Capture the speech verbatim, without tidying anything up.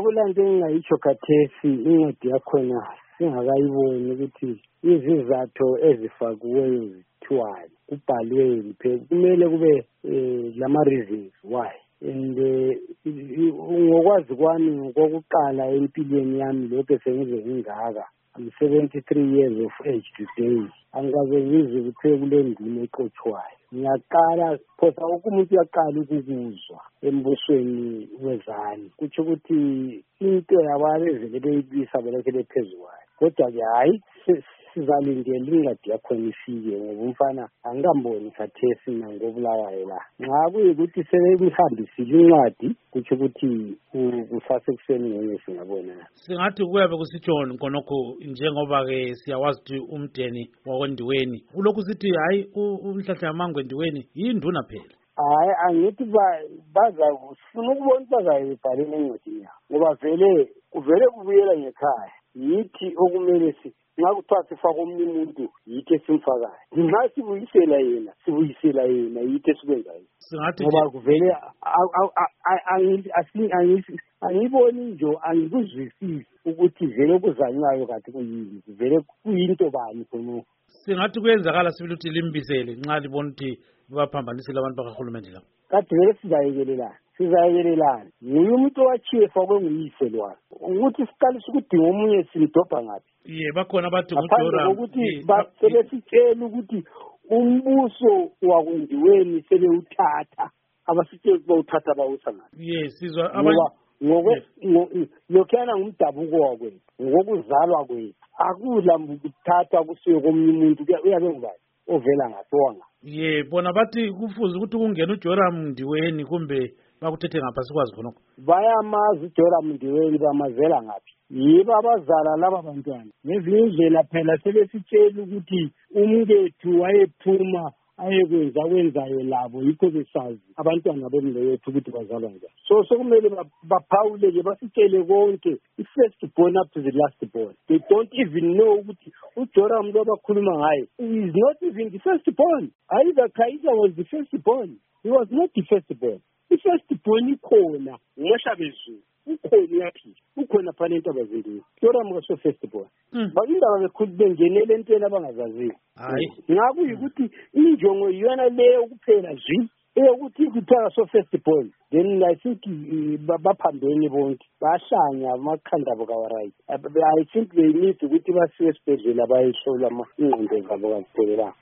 kulanto engingayisho khathesi incwadi yakhona singakayiboni ukuthi izizathu ezifakiweyo zithiwani kubhalweni phela kumele kube lama reasons why and ngokwazi kwami ngokuqala empilweni yami lokho sengize ngingaka I'm seventy-three years of age today. Angikaze ngizwe ukuthi kule ndima eqothwayo. Ngiyaqala phosa wonke umuntu uyaqala ukukuzwa embusweni wezani. Kuthi ukuthi into yabalezele beyibisa belokhe bephezukwayo. Kodwa ke hayi sizalindela incwadi yakhona ifike ngoba umfana angikamboni khathesi nangobulawayo la. Nxa kuyikuthi sebemhambisile incwadi kuthi ukuthi kusase kuseni ngeke singabona. Singathi kuyabe kusitshona khonokho njengoba ke siyawazi ukuthi umdeni wakwendiweni ulokhu sithi hayi umhlahla yamango endiweni yinduna phela. Hayi angithi baza ufuna ukubona bazayibhalela encwadini yabo ngoba vele kuvele kubuyela ngekhaya yithi okumele si ngakuthiwa sifaka omunye umuntu yithi simfakayo nxa sibuyisela yena sibuyisela yena yithi esikwenzayo ngoba kuvele angiboni nje angikuzwisisi ukuthi vele kuzanywayo kanti kuyini vele kuyinto bani khona. Singathi kuyenzakala sibili ukuthi limbisele nxa libona ukuthi baphambanisile abantu bakahulumende lapho. Kade vele sizayekelelana sizayekelelana nguye umuntu owachiyefa kwenguyise lwana ukuthi siqalise ukudinga omunye simdobha ngaphi. Ye bakhona bathi ngudora ukuthi basebesitshela ukuthi umbuso wakwendiweni sebewuthatha abasitshela bawuthatha bawutha ngaphi. Ye sizwa abantu ngoba lokhana ngumdabuko wakwethu ngokuzalwa kwethu akudla ukuthatha kusiwe komunye umuntu uyabe ngubani ovela ngaphi wanga. Ye bona bathi kufuze ukuthi kungena uJoram Ndiweni kumbe bakuthethe ngapha sikwazi khonokho. Bayamazi uJoram Ndiweni bamazela ngaphi yibo abazala laba bantwana ngezinye indlela phela sebesitshela ukuthi umkethu wayephuma ayekwenza kwenzayo labo yikho besazi abantwana bomlewethu ukuthi bazalwa njani. So sokumele baphawule ke basitshele konke i-first born up to the last born. They don't even know ukuthi uJoram lo bakhuluma ngaye is not even the first born. Either Kaiser was the first born. He was not the first born. The first born ikhona ngoshabezulu ukhona yaphila ukhona phana into abazindiwe Joram kaso first born bakindaba bekhulu bengenele entweni abangazaziyo. Hayi ngakuyikuthi injongo iyona leyo kuphela nje eyokuthi kuthiwa so first born then I think baphambene bonke bahlanya amakhanda abo kawaright. I think they need ukuthi basiwe esibhedlela bayihlola ingqondo zabo kakuphela.